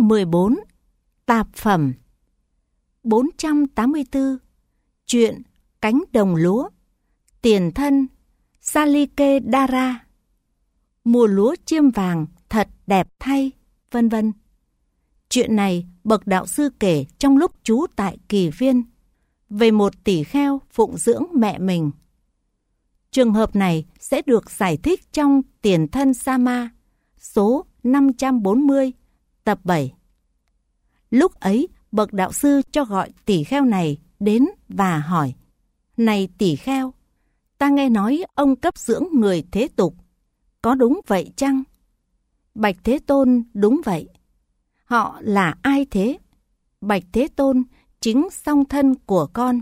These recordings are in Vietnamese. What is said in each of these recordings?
Chương 14. Tạp phẩm 484. Chuyện cánh đồng lúa, tiền thân, Salike Dara, mùa lúa chiêm vàng thật đẹp thay, vân vân. Chuyện này bậc đạo sư kể trong lúc trú tại Kỳ Viên về một tỷ kheo phụng dưỡng mẹ mình. Trường hợp này sẽ được giải thích trong Tiền thân Sama, số 540, tập 7. Lúc ấy, bậc đạo sư cho gọi tỷ kheo này đến và hỏi: Này tỷ kheo, ta nghe nói ông cấp dưỡng người thế tục, có đúng vậy chăng? Bạch Thế Tôn: Đúng vậy. Họ là ai thế? Bạch Thế Tôn: Chính song thân của con.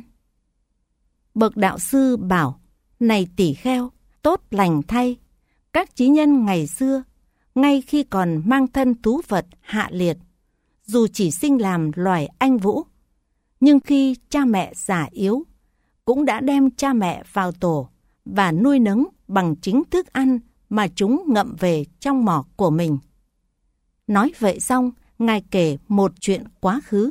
Bậc đạo sư bảo: Này tỷ kheo, tốt lành thay, các chí nhân ngày xưa, ngay khi còn mang thân thú vật hạ liệt, dù chỉ sinh làm loài anh vũ, nhưng khi cha mẹ già yếu, cũng đã đem cha mẹ vào tổ và nuôi nấng bằng chính thức ăn mà chúng ngậm về trong mỏ của mình. Nói vậy xong, Ngài kể một chuyện quá khứ.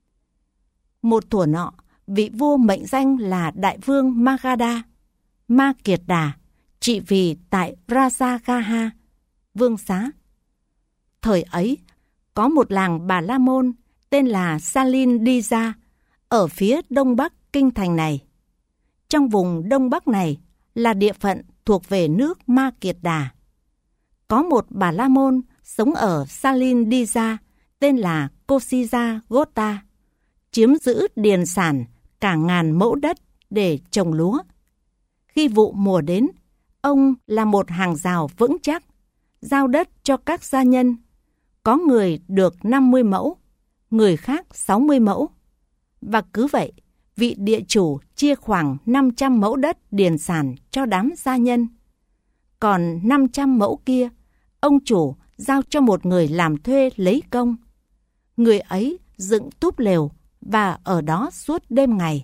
Một thuở nọ, vị vua mệnh danh là Đại vương Magadha, Ma Kiệt Đà, trị vì tại Rajagaha, vương xá. Thời ấy, có một làng Bà La Môn tên là Salindija ở phía đông bắc kinh thành này. Trong vùng đông bắc này là địa phận thuộc về nước Ma Kiệt Đà. Có một Bà La Môn sống ở Salindija tên là Kosija Gota, chiếm giữ điền sản cả 1000 mẫu đất để trồng lúa. Khi vụ mùa đến, ông là một hàng rào vững chắc, giao đất cho các gia nhân. Có người được 50 mẫu, người khác 60 mẫu. Và cứ vậy, vị địa chủ chia khoảng 500 mẫu đất điền sản cho đám gia nhân. Còn 500 mẫu kia, ông chủ giao cho một người làm thuê lấy công. Người ấy dựng túp lều và ở đó suốt đêm ngày.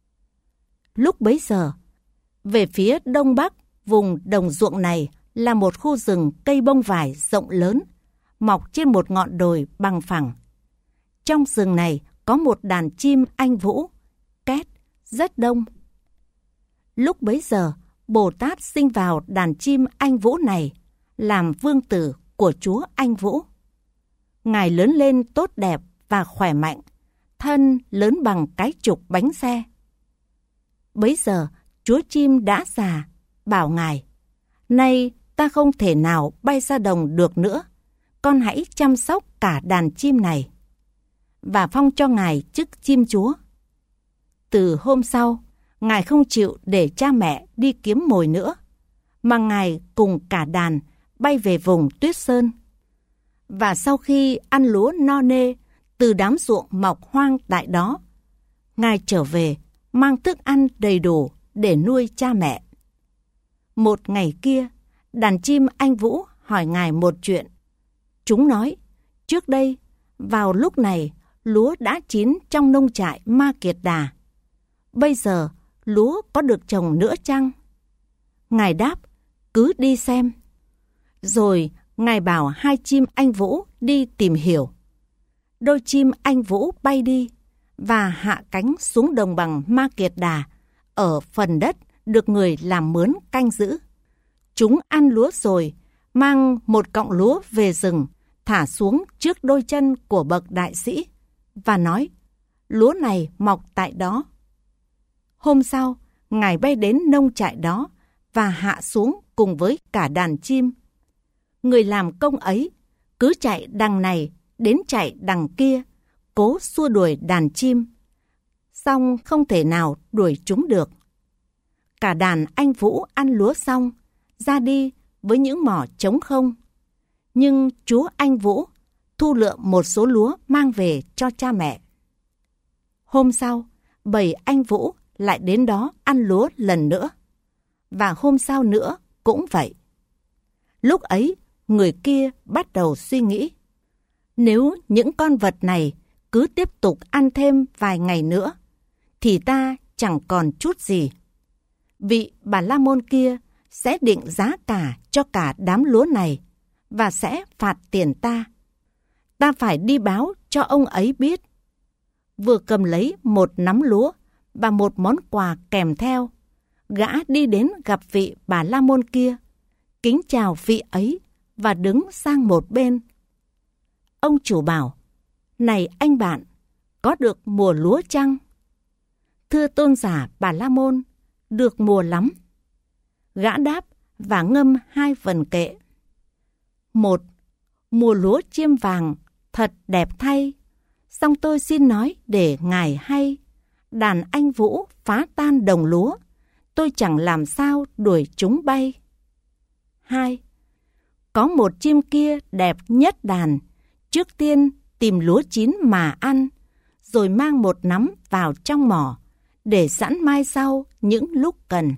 Lúc bấy giờ, về phía đông bắc vùng đồng ruộng này là một khu rừng cây bông vải rộng lớn, mọc trên một ngọn đồi bằng phẳng. Trong rừng này có một đàn chim anh vũ, két, rất đông. Lúc bấy giờ, Bồ Tát sinh vào đàn chim anh vũ này, làm vương tử của Chúa Anh Vũ. Ngài lớn lên tốt đẹp và khỏe mạnh, thân lớn bằng cái trục bánh xe. Bấy giờ, Chúa chim đã già, bảo Ngài: Nay ta không thể nào bay ra đồng được nữa, con hãy chăm sóc cả đàn chim này. Và phong cho Ngài chức chim chúa. Từ hôm sau, Ngài không chịu để cha mẹ đi kiếm mồi nữa, mà Ngài cùng cả đàn bay về vùng Tuyết Sơn. Và sau khi ăn lúa no nê từ đám ruộng mọc hoang tại đó, Ngài trở về mang thức ăn đầy đủ để nuôi cha mẹ. Một ngày kia, đàn chim anh vũ hỏi Ngài một chuyện. Chúng nói: Trước đây, vào lúc này, lúa đã chín trong nông trại Ma Kiệt Đà. Bây giờ, lúa có được trồng nữa chăng? Ngài đáp: Cứ đi xem. Rồi, Ngài bảo hai chim anh vũ đi tìm hiểu. Đôi chim anh vũ bay đi và hạ cánh xuống đồng bằng Ma Kiệt Đà ở phần đất được người làm mướn canh giữ. Chúng ăn lúa rồi, mang một cọng lúa về rừng, thả xuống trước đôi chân của bậc đại sĩ và nói: Lúa này mọc tại đó. Hôm sau, Ngài bay đến nông trại đó và hạ xuống cùng với cả đàn chim. Người làm công ấy cứ chạy đằng này đến chạy đằng kia, cố xua đuổi đàn chim, song không thể nào đuổi chúng được. Cả đàn anh vũ ăn lúa xong, ra đi với những mỏ trống không. Nhưng chúa anh vũ thu lượm một số lúa mang về cho cha mẹ. Hôm sau, bầy anh vũ lại đến đó ăn lúa lần nữa. Và hôm sau nữa cũng vậy. Lúc ấy, người kia bắt đầu suy nghĩ: Nếu những con vật này cứ tiếp tục ăn thêm vài ngày nữa, thì ta chẳng còn chút gì. Vị Bà La Môn kia sẽ định giá cả cho cả đám lúa này và sẽ phạt tiền ta. ta phải đi báo cho ông ấy biết. Vừa cầm lấy một nắm lúa và một món quà kèm theo, gã đi đến gặp vị Bà La Môn kia, kính chào vị ấy và đứng sang một bên. Ông chủ bảo: "Này anh bạn, có được mùa lúa chăng?" "Thưa tôn giả Bà La Môn, được mùa lắm." Gã đáp và ngâm 2 vần kệ. 1. Mùa lúa chiêm vàng thật đẹp thay, song tôi xin nói để ngài hay, đàn anh vũ phá tan đồng lúa, tôi chẳng làm sao đuổi chúng bay. 2. Có một chim kia đẹp nhất đàn, trước tiên tìm lúa chín mà ăn, rồi mang một nắm vào trong mỏ, để sẵn mai sau những lúc cần.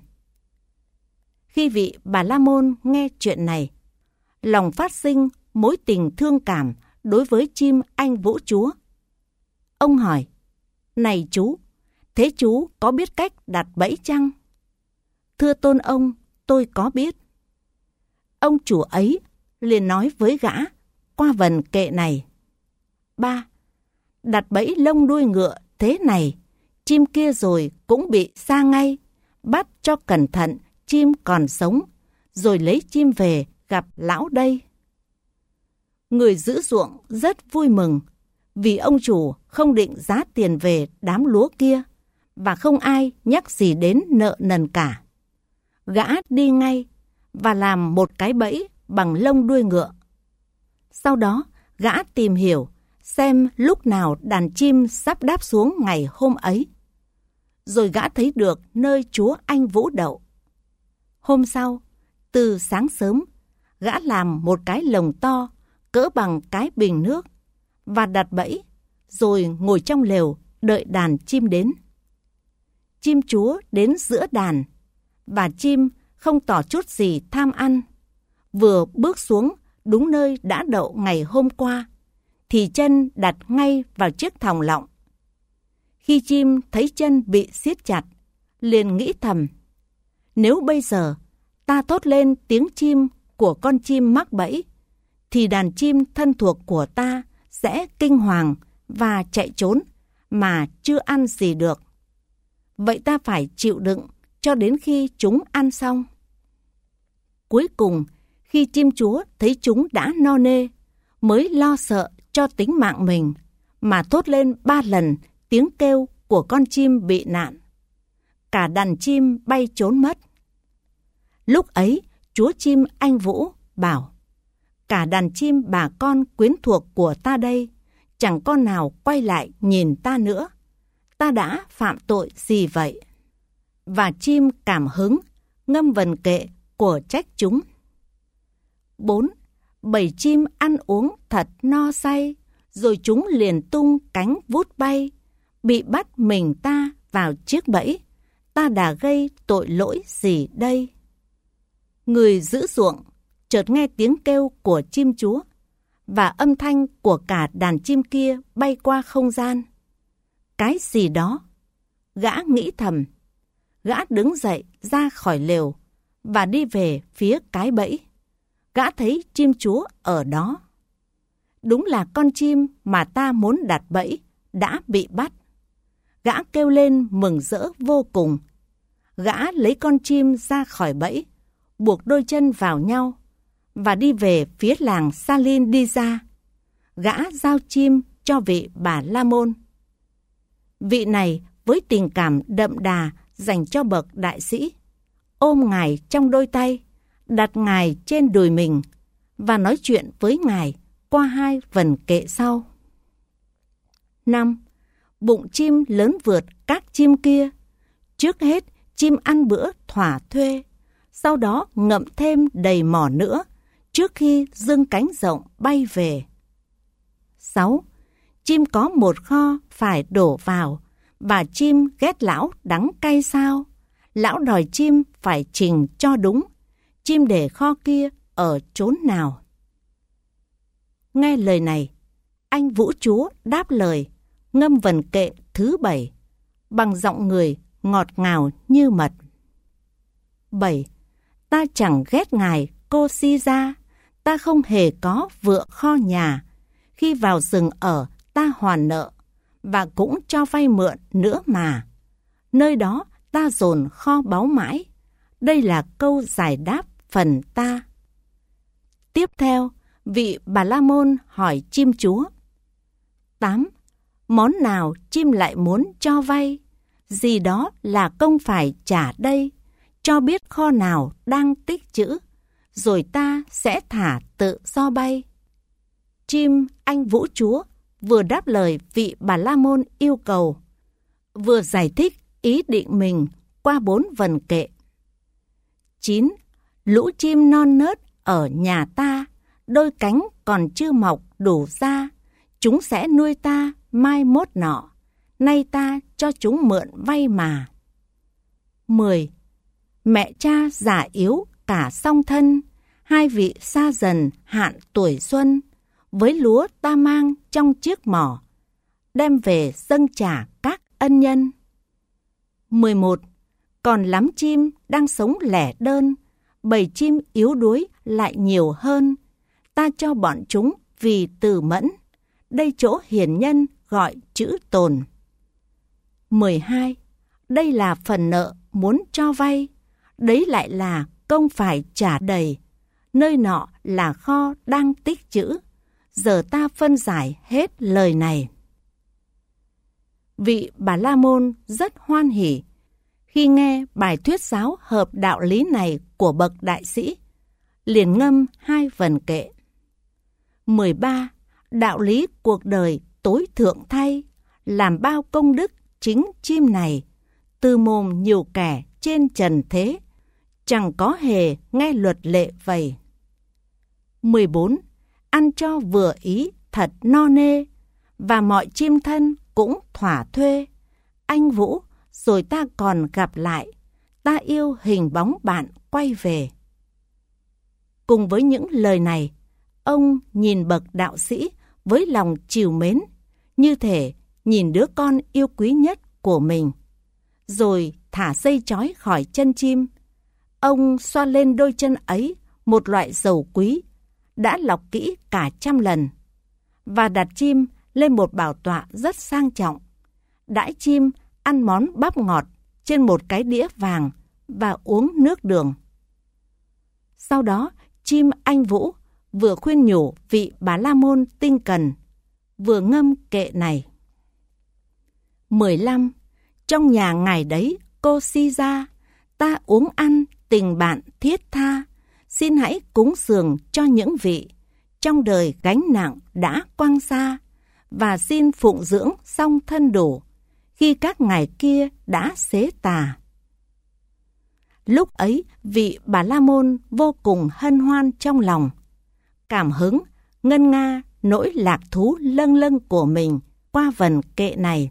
Khi vị Bà La Môn nghe chuyện này, lòng phát sinh mối tình thương cảm đối với chim anh vũ chúa. Ông hỏi: "Này chú, thế chú có biết cách đặt bẫy chăng?" "Thưa tôn ông, tôi có biết." Ông chủ ấy liền nói với gã qua vần kệ này: 3. Đặt bẫy lông đuôi ngựa thế này, chim kia rồi cũng bị sa ngay, bắt cho cẩn thận chim còn sống, rồi lấy chim về gặp lão đây. Người giữ ruộng rất vui mừng, vì ông chủ không định giá tiền về đám lúa kia, và không ai nhắc gì đến nợ nần cả. Gã đi ngay và làm một cái bẫy bằng lông đuôi ngựa. Sau đó, gã tìm hiểu xem lúc nào đàn chim sắp đáp xuống ngày hôm ấy. Rồi gã thấy được nơi chúa anh vũ đậu. Hôm sau, từ sáng sớm, gã làm một cái lồng to cỡ bằng cái bình nước và đặt bẫy, rồi ngồi trong lều đợi đàn chim đến. Chim chúa đến giữa đàn, và chim không tỏ chút gì tham ăn. Vừa bước xuống đúng nơi đã đậu ngày hôm qua, thì chân đặt ngay vào chiếc thòng lọng. Khi chim thấy chân bị siết chặt, liền nghĩ thầm: nếu bây giờ ta thốt lên tiếng chim của con chim mắc bẫy, thì đàn chim thân thuộc của ta sẽ kinh hoàng và chạy trốn mà chưa ăn gì được. Vậy ta phải chịu đựng cho đến khi chúng ăn xong. Cuối cùng, khi chim chúa thấy chúng đã no nê, mới lo sợ cho tính mạng mình, mà thốt lên 3 lần tiếng kêu của con chim bị nạn. Cả đàn chim bay trốn mất. Lúc ấy, chúa chim anh vũ bảo: cả đàn chim bà con quyến thuộc của ta đây, chẳng con nào quay lại nhìn ta nữa. Ta đã phạm tội gì vậy? Và chim cảm hứng, ngâm vần kệ của trách chúng. 4. Bầy chim ăn uống thật no say, rồi chúng liền tung cánh vút bay, bị bắt mình ta vào chiếc bẫy. Ta đã gây tội lỗi gì đây? Người giữ ruộng chợt nghe tiếng kêu của chim chúa và âm thanh của cả đàn chim kia bay qua không gian. Cái gì đó? Gã nghĩ thầm. Gã đứng dậy ra khỏi lều và đi về phía cái bẫy. Gã thấy chim chúa ở đó. Đúng là con chim mà ta muốn đặt bẫy đã bị bắt. Gã kêu lên mừng rỡ vô cùng. Gã lấy con chim ra khỏi bẫy, buộc đôi chân vào nhau và đi về phía làng Salin đi ra. Gã giao chim cho vị Bà La Môn. Vị này với tình cảm đậm đà dành cho bậc đại sĩ, ôm ngài trong đôi tay, đặt ngài trên đùi mình và nói chuyện với ngài qua 2 vần kệ sau. 5. Bụng chim lớn vượt các chim kia. Trước hết, chim ăn bữa thỏa thuê, sau đó ngậm thêm đầy mỏ nữa trước khi dương cánh rộng bay về. 6. Chim có một kho phải đổ vào, và chim ghét lão đắng cay sao? Lão đòi chim phải trình cho đúng. Chim để kho kia ở chốn nào? Nghe lời này, anh vũ chúa đáp lời, ngâm vần kệ thứ 7, bằng giọng người ngọt ngào như mật. 7. Ta chẳng ghét ngài cô si ra, ta không hề có vựa kho nhà, khi vào rừng ở ta hoàn nợ, và cũng cho vay mượn nữa mà. Nơi đó ta dồn kho báu mãi. Đây là câu giải đáp phần ta. Tiếp theo, vị Bà La Môn hỏi chim chúa. 8. Món nào chim lại muốn cho vay? Gì đó là công phải trả đây. Cho biết kho nào đang tích trữ, rồi ta sẽ thả tự do bay. Chim anh vũ chúa vừa đáp lời vị Bà La Môn yêu cầu, vừa giải thích ý định mình qua 4 vần kệ. 9. Lũ chim non nớt ở nhà ta, đôi cánh còn chưa mọc đủ ra, chúng sẽ nuôi ta mai mốt nọ, nay ta cho chúng mượn vay mà. 10. Mẹ cha già yếu cả song thân, hai vị xa dần hạn tuổi xuân, với lúa ta mang trong chiếc mỏ, đem về dâng trả các ân nhân. 11. Còn lắm chim đang sống lẻ đơn, bầy chim yếu đuối lại nhiều hơn, ta cho bọn chúng vì từ mẫn, đây chỗ hiền nhân gọi chữ tồn. 12. Đây là phần nợ muốn cho vay, đấy lại là công phải trả đầy, nơi nọ là kho đang tích trữ, giờ ta phân giải hết lời này. Vị Bà La Môn rất hoan hỉ khi nghe bài thuyết giáo hợp đạo lý này của bậc đại sĩ, liền ngâm 2 vần kệ. 13. Đạo lý cuộc đời tối thượng thay, làm bao công đức chính chim này, từ mồm nhiều kẻ trên trần thế, chẳng có hề nghe luật lệ vầy. 14. Ăn cho vừa ý thật no nê, và mọi chim thân cũng thỏa thuê. Anh Vũ, rồi ta còn gặp lại, ta yêu hình bóng bạn quay về. Cùng với những lời này, ông nhìn bậc đạo sĩ với lòng trìu mến, như thể nhìn đứa con yêu quý nhất của mình. Rồi thả dây trói khỏi chân chim, ông xoa lên đôi chân ấy một loại dầu quý, đã lọc kỹ cả 100 lần, và đặt chim lên một bảo tọa rất sang trọng, đãi chim ăn món bắp ngọt trên một cái đĩa vàng và uống nước đường. Sau đó, chim anh Vũ vừa khuyên nhủ vị Bà La Môn tinh cần, vừa ngâm kệ này. 15. Trong nhà ngài đấy, cô si ra, ta uống ăn tình bạn thiết tha, xin hãy cúng dường cho những vị trong đời gánh nặng đã quăng xa, và xin phụng dưỡng xong thân đủ khi các ngài kia đã xế tà. Lúc ấy, vị Bà La Môn vô cùng hân hoan trong lòng, cảm hứng, ngân nga nỗi lạc thú lâng lâng của mình qua vần kệ này.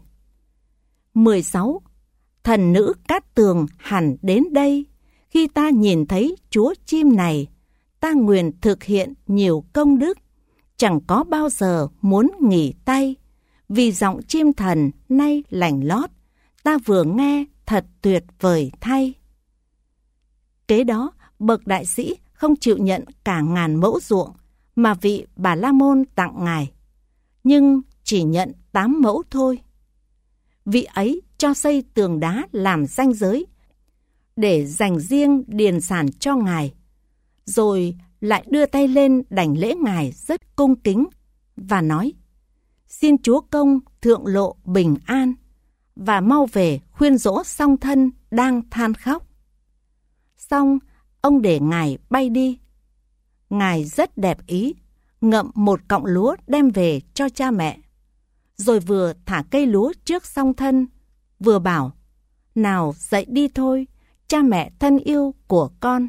16. Thần nữ Cát Tường hẳn đến đây, khi ta nhìn thấy chúa chim này, ta nguyện thực hiện nhiều công đức, chẳng có bao giờ muốn nghỉ tay, vì giọng chim thần nay lành lót, ta vừa nghe thật tuyệt vời thay. Kế đó, bậc đại sĩ không chịu nhận cả 1000 mẫu ruộng mà vị Bà La Môn tặng ngài, nhưng chỉ nhận 8 mẫu thôi. Vị ấy cho xây tường đá làm ranh giới, để dành riêng điền sản cho ngài, rồi lại đưa tay lên đảnh lễ ngài rất cung kính và nói: xin chúa công thượng lộ bình an, và mau về khuyên dỗ song thân đang than khóc. Xong, ông để ngài bay đi. Ngài rất đẹp ý, ngậm một cọng lúa đem về cho cha mẹ, rồi vừa thả cây lúa trước song thân, vừa bảo: nào dậy đi thôi, cha mẹ thân yêu của con.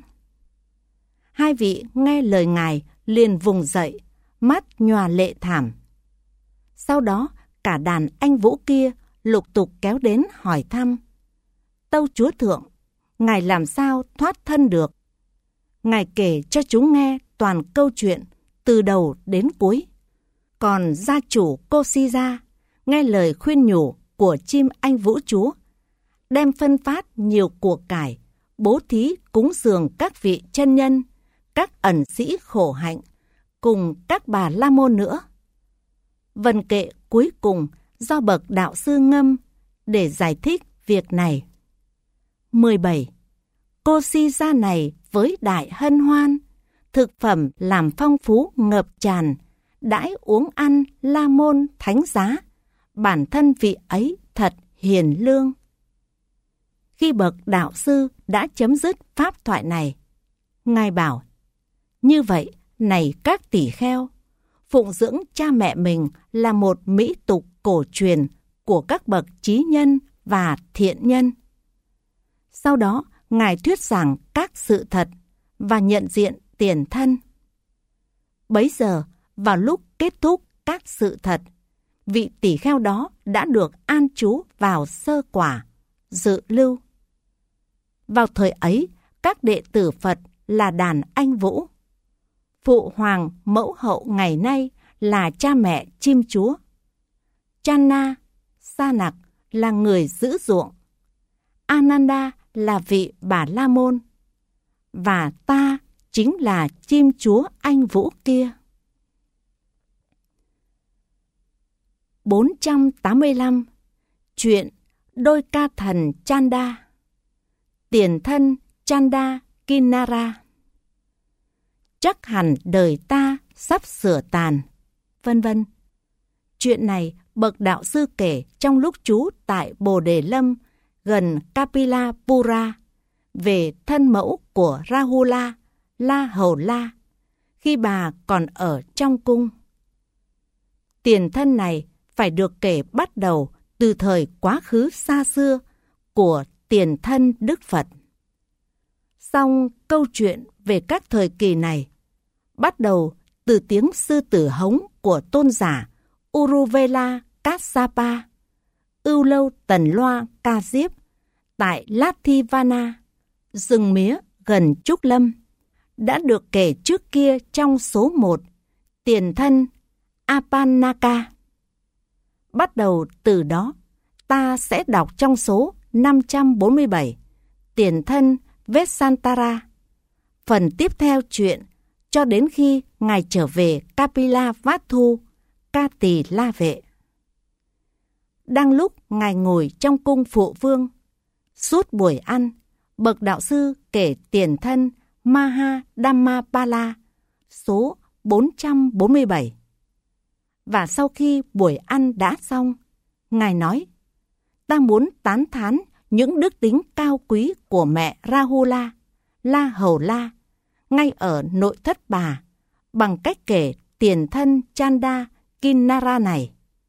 Hai vị nghe lời ngài liền vùng dậy, mắt nhòa lệ thảm. Sau đó, cả đàn anh Vũ kia lục tục kéo đến hỏi thăm: tâu chúa thượng, ngài làm sao thoát thân được? Ngài kể cho chúng nghe toàn câu chuyện từ đầu đến cuối. Còn gia chủ cô Si Ra nghe lời khuyên nhủ của chim anh Vũ chúa, đem phân phát nhiều của cải, bố thí cúng dường các vị chân nhân, các ẩn sĩ khổ hạnh, cùng các bà la môn nữa. Vần kệ cuối cùng do bậc đạo sư ngâm để giải thích việc này. 17. Cô si ra này với đại hân hoan, thực phẩm làm phong phú ngập tràn, đãi uống ăn la môn thánh giá, bản thân vị ấy thật hiền lương. Khi bậc đạo sư đã chấm dứt pháp thoại này, Ngài bảo: như vậy, này các tỷ kheo, phụng dưỡng cha mẹ mình là một mỹ tục cổ truyền của các bậc trí nhân và thiện nhân. Sau đó, Ngài thuyết giảng các sự thật và nhận diện tiền thân. Bấy giờ, vào lúc kết thúc các sự thật, vị tỷ kheo đó đã được an trú vào sơ quả, dự lưu. Vào thời ấy, các đệ tử Phật là đàn anh vũ. Phụ hoàng mẫu hậu ngày nay là cha mẹ chim chúa. Channa, Sa Nặc là người giữ ruộng. Ananda là vị Bà La Môn. Và ta chính là chim chúa anh vũ kia. 485. Chuyện đôi ca thần Chanda. Tiền thân Chanda Kinara. Chắc hẳn đời ta sắp sửa tàn, vân vân. Chuyện này bậc đạo sư kể trong lúc trú tại Bồ Đề Lâm gần Kapilapura về thân mẫu của Rahula, La Hầu La, khi bà còn ở trong cung. Tiền thân này phải được kể bắt đầu từ thời quá khứ xa xưa của tiền thân Đức Phật. Song câu chuyện về các thời kỳ này bắt đầu từ tiếng sư tử hống của tôn giả Uruvela Kassapa, Ưu Lâu Tần Loa Ca Diếp tại Lathivana, rừng mía gần Trúc Lâm, đã được kể trước kia trong số 1, tiền thân Apanaka. Bắt đầu từ đó, ta sẽ đọc trong số 547, tiền thân Vesantara, phần tiếp theo chuyện cho đến khi Ngài trở về Kapilavatthu, Ca Tỳ La Vệ. Đang lúc Ngài ngồi trong cung phụ vương, suốt buổi ăn, bậc đạo sư kể tiền thân Maha Dhammapala số 447. Và sau khi buổi ăn đã xong, Ngài nói: ta muốn tán thán những đức tính cao quý của mẹ Rahula, La Hầu La, ngay ở nội thất bà, bằng cách kể tiền thân Chanda Kinara này.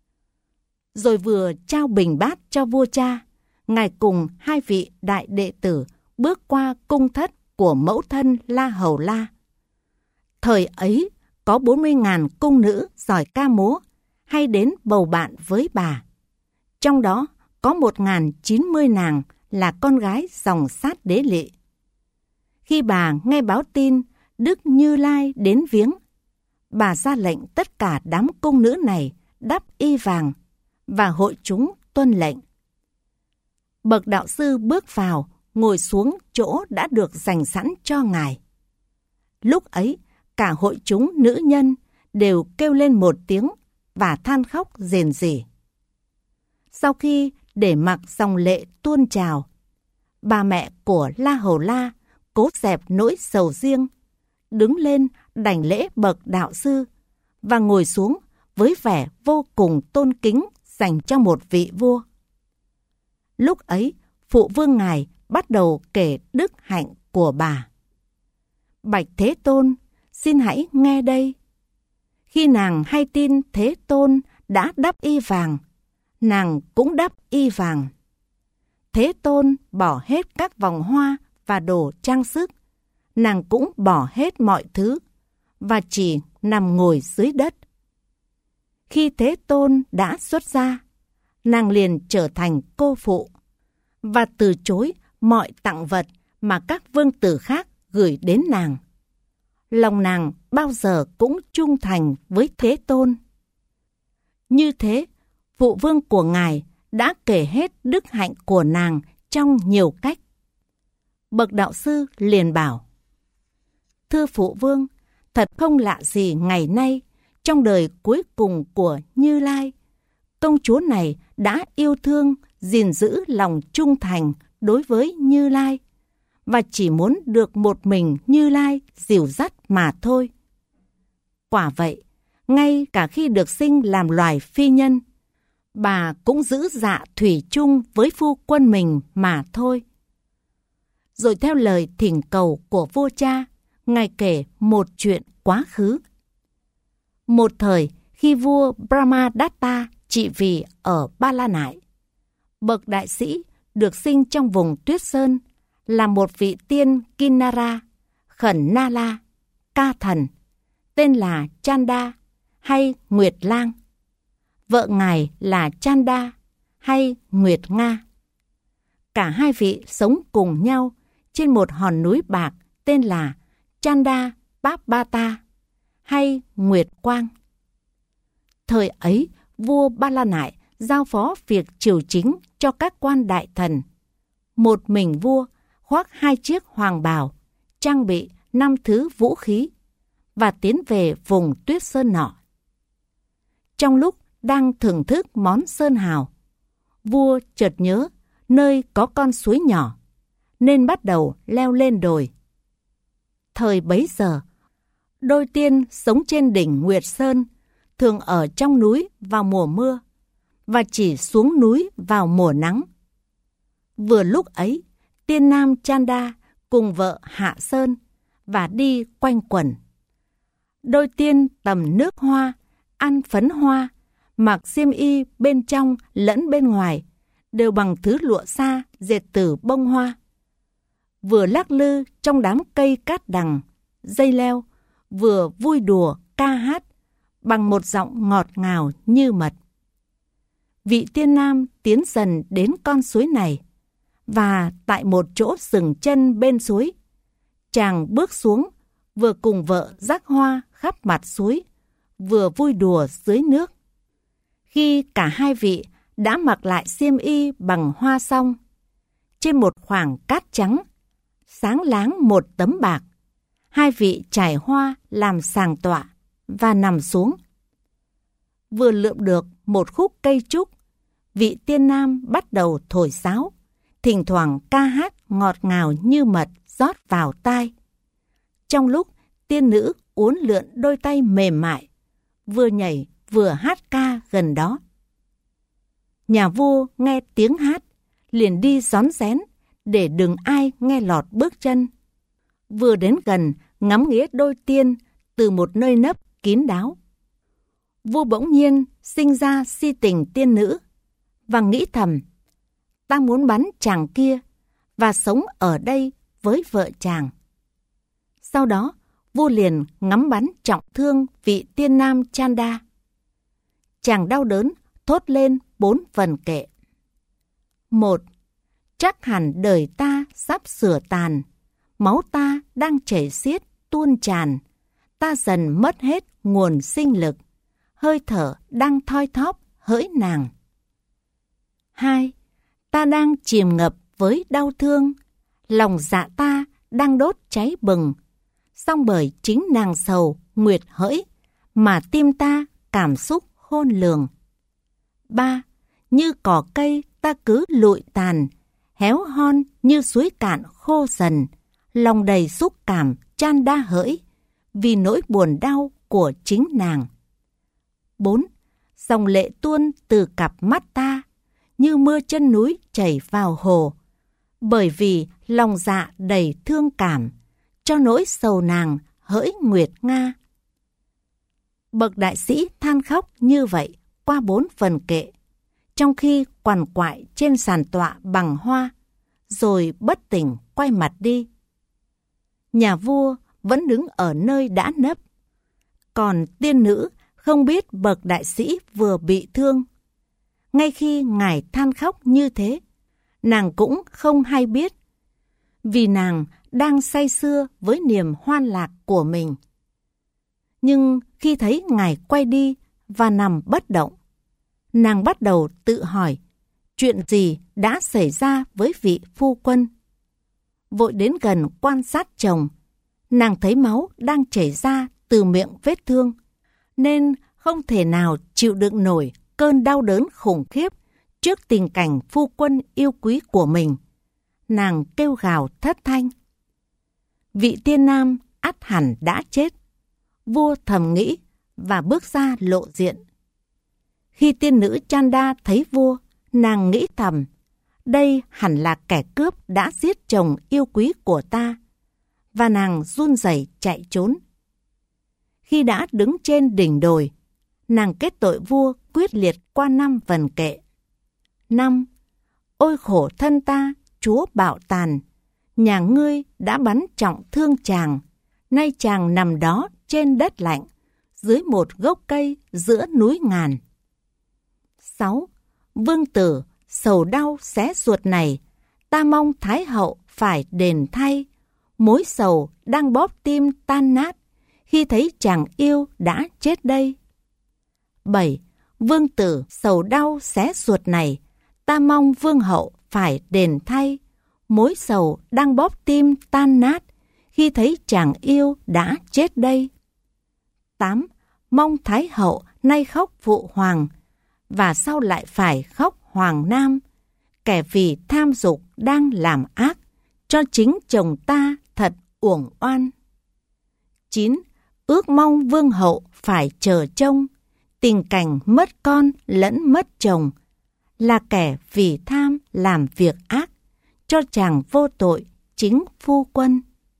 Rồi vừa trao bình bát cho vua cha, Ngài cùng 2 vị đại đệ tử bước qua cung thất của mẫu thân La Hầu La. Thời ấy, có 40.000 cung nữ giỏi ca múa hay đến bầu bạn với bà. Trong đó có 1.090 nàng là con gái dòng sát đế lỵ. Khi bà nghe báo tin Đức Như Lai đến viếng, bà ra lệnh tất cả đám cung nữ này đắp y vàng và hội chúng tuân lệnh. Bậc đạo sư bước vào, ngồi xuống chỗ đã được dành sẵn cho Ngài. Lúc ấy, cả hội chúng nữ nhân đều kêu lên một tiếng và than khóc rền rỉ. Sau khi để mặc dòng lệ tuôn trào, bà mẹ của La Hầu La cố dẹp nỗi sầu riêng, đứng lên đảnh lễ bậc đạo sư và ngồi xuống với vẻ vô cùng tôn kính dành cho một vị vua. Lúc ấy, phụ vương Ngài bắt đầu kể đức hạnh của bà. Bạch Thế Tôn, xin hãy nghe đây. Khi nàng hay tin Thế Tôn đã đắp y vàng, nàng cũng đắp y vàng. Thế Tôn bỏ hết các vòng hoa và đồ trang sức, nàng cũng bỏ hết mọi thứ và chỉ nằm ngồi dưới đất. Khi Thế Tôn đã xuất ra, nàng liền trở thành cô phụ và từ chối mọi tặng vật mà các vương tử khác gửi đến nàng. Lòng nàng bao giờ cũng trung thành với Thế Tôn. Như thế, phụ vương của Ngài đã kể hết đức hạnh của nàng trong nhiều cách. Bậc đạo sư liền bảo: thưa phụ vương, thật không lạ gì ngày nay trong đời cuối cùng của Như Lai, công chúa này đã yêu thương, gìn giữ lòng trung thành đối với Như Lai, và chỉ muốn được một mình Như Lai dìu dắt mà thôi. Quả vậy, ngay cả khi được sinh làm loài phi nhân, bà cũng giữ dạ thủy chung với phu quân mình mà thôi. Rồi theo lời thỉnh cầu của vua cha, Ngài kể một chuyện quá khứ. Một thời, khi vua Brahmadatta trị vì ở Ba La Nại, bậc đại sĩ được sinh trong vùng Tuyết Sơn là một vị tiên Kinnara, Khẩn Na La, ca thần, tên là Chanda hay Nguyệt Lang. Vợ ngài là Chanda hay Nguyệt Nga. Cả hai vị sống cùng nhau trên một hòn núi bạc tên là Chanda Papata hay Nguyệt Quang. Thời ấy, vua Ba La Nại giao phó việc triều chính cho các quan đại thần. Một mình vua khoác 2 chiếc hoàng bào, trang bị 5 thứ vũ khí và tiến về vùng Tuyết Sơn nọ. Trong lúc đang thưởng thức món sơn hào, vua chợt nhớ nơi có con suối nhỏ, nên bắt đầu leo lên đồi. Thời bấy giờ, đôi tiên sống trên đỉnh Nguyệt Sơn thường ở trong núi vào mùa mưa và chỉ xuống núi vào mùa nắng. Vừa lúc ấy, tiên nam Chanda cùng vợ hạ sơn và đi quanh quẩn. Đôi tiên tầm nước hoa, ăn phấn hoa, mặc xiêm y bên trong lẫn bên ngoài đều bằng thứ lụa sa dệt từ bông hoa. Vừa lắc lư trong đám cây cát đằng, dây leo, vừa vui đùa ca hát bằng một giọng ngọt ngào như mật. Vị tiên nam tiến dần đến con suối này, và tại một chỗ dừng chân bên suối, chàng bước xuống, vừa cùng vợ rắc hoa khắp mặt suối, vừa vui đùa dưới nước. Khi cả hai vị đã mặc lại xiêm y bằng hoa xong, trên một khoảng cát trắng, sáng láng một tấm bạc, hai vị trải hoa làm sàng tọa và nằm xuống. Vừa lượm được một khúc cây trúc, vị tiên nam bắt đầu thổi sáo, thỉnh thoảng ca hát ngọt ngào như mật rót vào tai. Trong lúc tiên nữ uốn lượn đôi tay mềm mại, vừa nhảy vừa hát ca gần đó. Nhà vua nghe tiếng hát, liền đi rón rén để đừng ai nghe lọt bước chân. Vừa đến gần ngắm nghía đôi tiên từ một nơi nấp kín đáo, vua bỗng nhiên sinh ra si tình tiên nữ và nghĩ thầm: ta muốn bắn chàng kia và sống ở đây với vợ chàng. Sau đó, vua liền ngắm bắn trọng thương vị tiên nam Chanda. Chàng đau đớn thốt lên 4 vần kệ. 1. Chắc hẳn đời ta sắp sửa tàn, máu ta đang chảy xiết tuôn tràn, ta dần mất hết nguồn sinh lực, hơi thở đang thoi thóp hỡi nàng. 2. Ta đang chìm ngập với đau thương, lòng dạ ta đang đốt cháy bừng, song bởi chính nàng sầu nguyệt hỡi mà tim ta cảm xúc khôn lường. 3. Như cỏ cây ta cứ lụi tàn, héo hon như suối cạn khô dần, lòng đầy xúc cảm chan đa hỡi vì nỗi buồn đau của chính nàng. 4. Dòng lệ tuôn từ cặp mắt ta, như mưa chân núi chảy vào hồ, bởi vì lòng dạ đầy thương cảm, cho nỗi sầu nàng hỡi Nguyệt Nga. Bậc đại sĩ than khóc như vậy qua 4 phần kệ, trong khi quằn quại trên sàn tọa bằng hoa, rồi bất tỉnh quay mặt đi. Nhà vua vẫn đứng ở nơi đã nấp, còn tiên nữ không biết bậc đại sĩ vừa bị thương. Ngay khi ngài than khóc như thế, nàng cũng không hay biết, vì nàng đang say sưa với niềm hoan lạc của mình. Nhưng khi thấy ngài quay đi và nằm bất động, nàng bắt đầu tự hỏi chuyện gì đã xảy ra với vị phu quân. Vội đến gần quan sát chồng, nàng thấy máu đang chảy ra từ miệng vết thương, nên không thể nào chịu đựng nổi cơn đau đớn khủng khiếp trước tình cảnh phu quân yêu quý của mình. Nàng kêu gào thất thanh. Vị tiên nam ắt hẳn đã chết, vua thầm nghĩ và bước ra lộ diện. Khi tiên nữ Chanda thấy vua, nàng nghĩ thầm, đây hẳn là kẻ cướp đã giết chồng yêu quý của ta, và nàng run rẩy chạy trốn. Khi đã đứng trên đỉnh đồi, nàng kết tội vua quyết liệt qua 5 vần kệ. 5. Ôi khổ thân ta, chúa bạo tàn, nhà ngươi đã bắn trọng thương chàng, nay chàng nằm đó trên đất lạnh, dưới một gốc cây giữa núi ngàn. 6. Vương tử, sầu đau xé ruột này, ta mong Thái hậu phải đền thay, mối sầu đang bóp tim tan nát, khi thấy chàng yêu đã chết đây. 7. Vương tử, sầu đau xé ruột này, ta mong vương hậu phải đền thay, mối sầu đang bóp tim tan nát, khi thấy chàng yêu đã chết đây. 8. Mong Thái hậu nay khóc phụ hoàng, và sau lại phải khóc hoàng nam, kẻ vì tham dục đang làm ác, cho chính chồng ta thật uổng oan. 9. Ước mong vương hậu phải chờ trông, tình cảnh mất con lẫn mất chồng, là kẻ vì tham làm việc ác, cho chàng vô tội chính phu quân.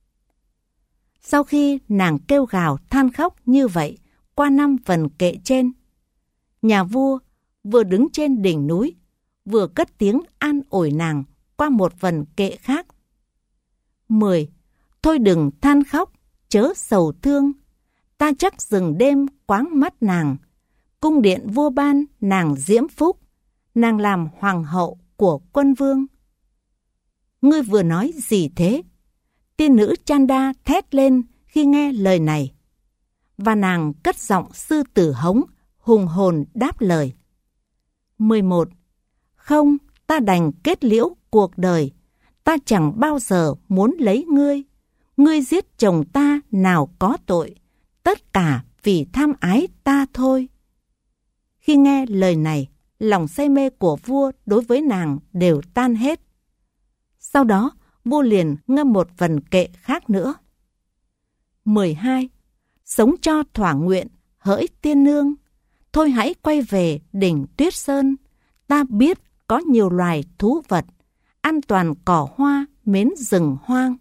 Sau khi nàng kêu gào than khóc như vậy qua 5 vần kệ trên, nhà vua vừa đứng trên đỉnh núi, vừa cất tiếng an ủi nàng qua một vần kệ khác. 10. Thôi đừng than khóc, chớ sầu thương, ta chắc rừng đêm quáng mắt nàng, cung điện vua ban nàng diễm phúc, nàng làm hoàng hậu của quân vương. Ngươi vừa nói gì thế? Tiên nữ Chanda thét lên khi nghe lời này, và nàng cất giọng sư tử hống, hùng hồn đáp lời. 11. Không, ta đành kết liễu cuộc đời, ta chẳng bao giờ muốn lấy ngươi. Ngươi giết chồng ta nào có tội, tất cả vì tham ái ta thôi. Khi nghe lời này, lòng say mê của vua đối với nàng đều tan hết. Sau đó, vua liền ngâm một vần kệ khác nữa. 12. Sống cho thỏa nguyện, hỡi tiên nương, thôi hãy quay về đỉnh Tuyết Sơn, ta biết có nhiều loài thú vật, an toàn cỏ hoa, mến rừng hoang.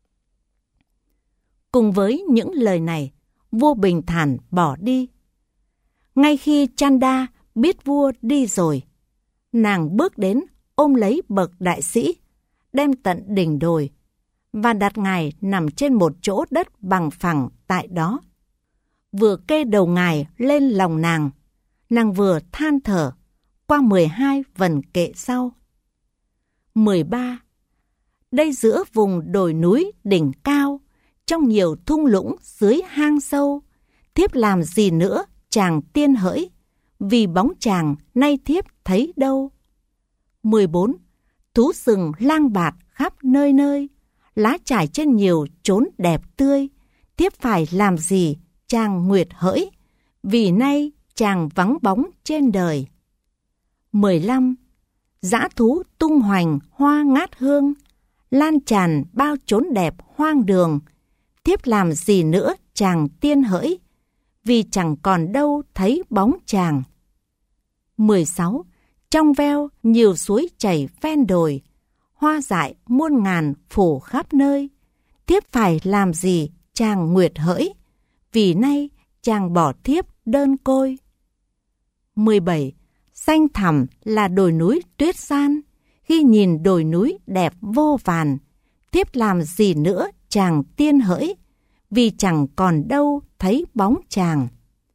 Cùng với những lời này, vua bình thản bỏ đi. Ngay khi Chanda biết vua đi rồi, nàng bước đến ôm lấy bậc đại sĩ, đem tận đỉnh đồi, và đặt ngài nằm trên một chỗ đất bằng phẳng tại đó. Vừa kê đầu ngài lên lòng nàng vừa than thở qua 12 vần kệ sau. 13. Đây giữa vùng đồi núi đỉnh cao, trong nhiều thung lũng dưới hang sâu, thiếp làm gì nữa chàng tiên hỡi, vì bóng chàng nay thiếp thấy đâu. 14. Thú rừng lang bạt khắp nơi nơi, lá trải trên nhiều chốn đẹp tươi, thiếp phải làm gì chàng nguyệt hỡi, vì nay chàng vắng bóng trên đời. 15. Dã thú tung hoành hoa ngát hương, lan tràn bao chốn đẹp hoang đường, thiếp làm gì nữa chàng tiên hỡi, vì chẳng còn đâu thấy bóng chàng. 16. Trong veo nhiều suối chảy ven đồi, hoa dại muôn ngàn phủ khắp nơi, thiếp phải làm gì chàng nguyệt hỡi, vì nay chàng bỏ thiếp đơn côi. 17. Xanh thẳm là đồi núi tuyết san, khi nhìn đồi núi đẹp vô vàn, thiếp làm gì nữa chàng tiên hỡi, vì chẳng còn đâu thấy bóng chàng.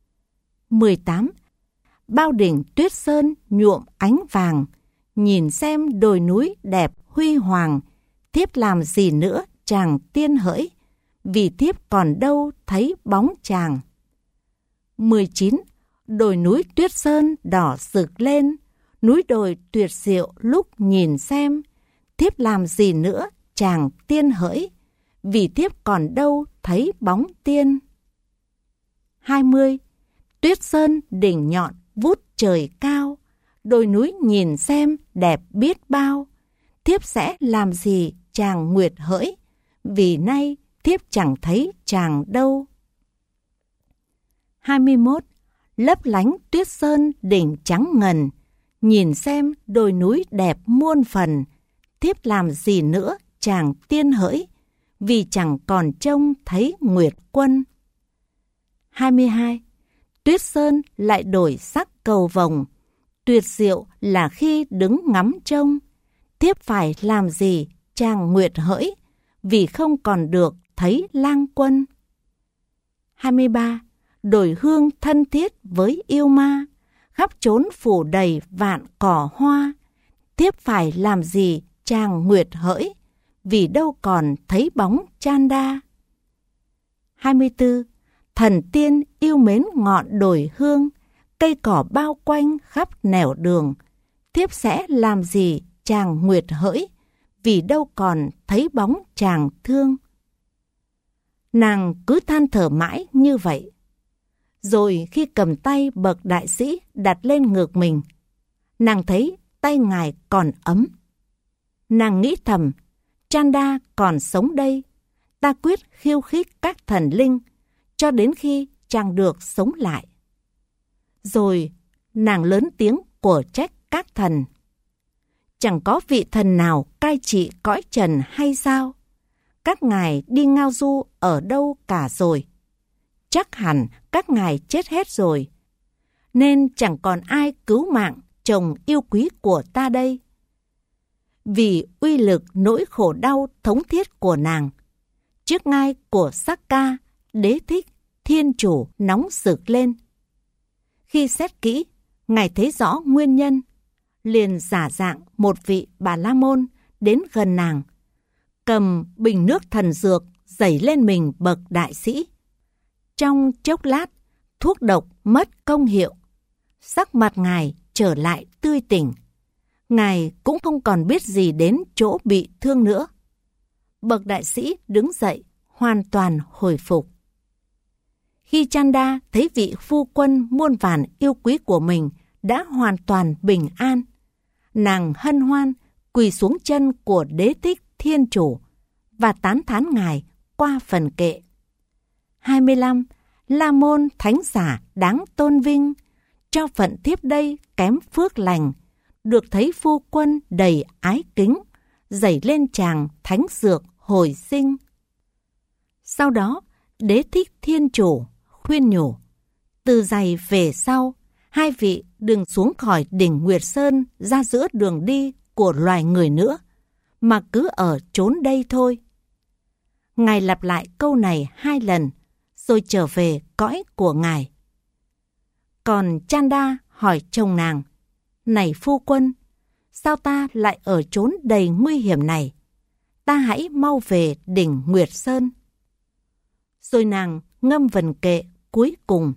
18. Bao đỉnh Tuyết Sơn nhuộm ánh vàng, nhìn xem đồi núi đẹp huy hoàng, thiếp làm gì nữa chàng tiên hỡi, vì thiếp còn đâu thấy bóng chàng. 19. Đồi núi Tuyết Sơn đỏ rực lên, núi đồi tuyệt diệu lúc nhìn xem, thiếp làm gì nữa chàng tiên hỡi, vì thiếp còn đâu thấy bóng tiên. 20. Tuyết sơn đỉnh nhọn vút trời cao, đồi núi nhìn xem đẹp biết bao. Thiếp sẽ làm gì chàng nguyệt hỡi, vì nay thiếp chẳng thấy chàng đâu. 21. Lấp lánh tuyết sơn đỉnh trắng ngần, nhìn xem đồi núi đẹp muôn phần. Thiếp làm gì nữa chàng tiên hỡi, vì chẳng còn trông thấy nguyệt quân. 22. Tuyết sơn lại đổi sắc cầu vồng, tuyệt diệu là khi đứng ngắm trông. Thiếp phải làm gì chàng nguyệt hỡi, vì không còn được thấy lang quân. 23. Đồi hương thân thiết với yêu ma, khắp chốn phủ đầy vạn cỏ hoa. Thiếp phải làm gì chàng nguyệt hỡi, vì đâu còn thấy bóng Chanda. 24. Thần tiên yêu mến ngọn đồi hương, cây cỏ bao quanh khắp nẻo đường. Thiếp sẽ làm gì chàng nguyệt hỡi, vì đâu còn thấy bóng chàng thương. Nàng cứ than thở mãi như vậy. Rồi khi cầm tay bậc đại sĩ đặt lên ngực mình, nàng thấy tay ngài còn ấm. Nàng nghĩ thầm, Chanda còn sống đây, ta quyết khiêu khích các thần linh cho đến khi chàng được sống lại. Rồi nàng lớn tiếng của trách các thần. Chẳng có vị thần nào cai trị cõi trần hay sao? Các ngài đi ngao du ở đâu cả rồi? Chắc hẳn các ngài chết hết rồi, nên chẳng còn ai cứu mạng chồng yêu quý của ta đây. Vì uy lực nỗi khổ đau thống thiết của nàng, chiếc ngai của Sakka, đế thích, thiên chủ nóng rực lên. Khi xét kỹ, ngài thấy rõ nguyên nhân, liền giả dạng một vị Bà La Môn đến gần nàng, cầm bình nước thần dược dẩy lên mình bậc đại sĩ. Trong chốc lát, thuốc độc mất công hiệu, sắc mặt ngài trở lại tươi tỉnh. Ngài cũng không còn biết gì đến chỗ bị thương nữa. Bậc đại sĩ đứng dậy, hoàn toàn hồi phục. Khi Chanda thấy vị phu quân muôn vàn yêu quý của mình đã hoàn toàn bình an, nàng hân hoan quỳ xuống chân của đế thích thiên chủ và tán thán ngài qua phần kệ. 25. La môn thánh giả đáng tôn vinh, cho phận thiếp đây kém phước lành, được thấy phu quân đầy ái kính, dẩy lên chàng thánh dược hồi sinh. Sau đó, đế thích thiên chủ khuyên nhủ, từ giày về sau, hai vị đừng xuống khỏi đỉnh Nguyệt Sơn ra giữa đường đi của loài người nữa, mà cứ ở chốn đây thôi. Ngài lặp lại câu này 2 lần, rồi trở về cõi của ngài. Còn Chanda hỏi chồng nàng, này phu quân, sao ta lại ở chốn đầy nguy hiểm này? Ta hãy mau về đỉnh Nguyệt Sơn. Rồi nàng ngâm vần kệ cuối cùng.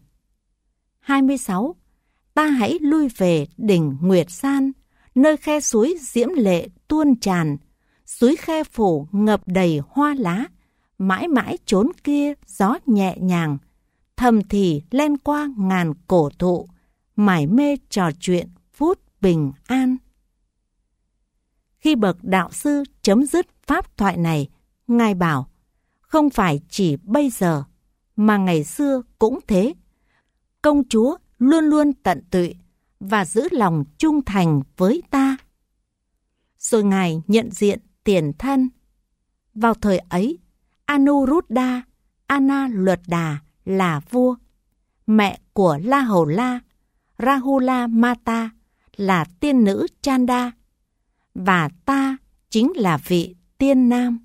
26. Ta hãy lui về đỉnh Nguyệt San, nơi khe suối diễm lệ tuôn tràn, suối khe phủ ngập đầy hoa lá, mãi mãi chốn kia gió nhẹ nhàng, thầm thì len qua ngàn cổ thụ, mải mê trò chuyện phút bình an. Khi bậc đạo sư chấm dứt pháp thoại này, ngài bảo, không phải chỉ bây giờ, mà ngày xưa cũng thế. Công chúa luôn luôn tận tụy và giữ lòng trung thành với ta. Rồi ngài nhận diện tiền thân. Vào thời ấy, Anuruddha, Ana Luật Đà là vua. Mẹ của La Hầu La, Rahula Mata là tiên nữ Chanda. Và ta chính là vị tiên nam.